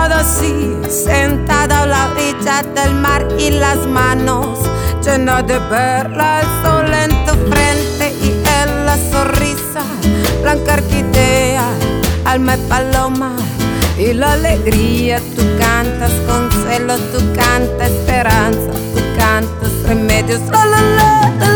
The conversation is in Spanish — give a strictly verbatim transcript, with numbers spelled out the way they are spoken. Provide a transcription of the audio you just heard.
todo así, sentada a la orilla del mar y las manos llenas de perlas, el sol en tu frente y en la sonrisa blanca orquídea, alma y paloma y la alegría. Tú cantas consuelo, tú cantas esperanza, tú cantas remedios, la la la, la.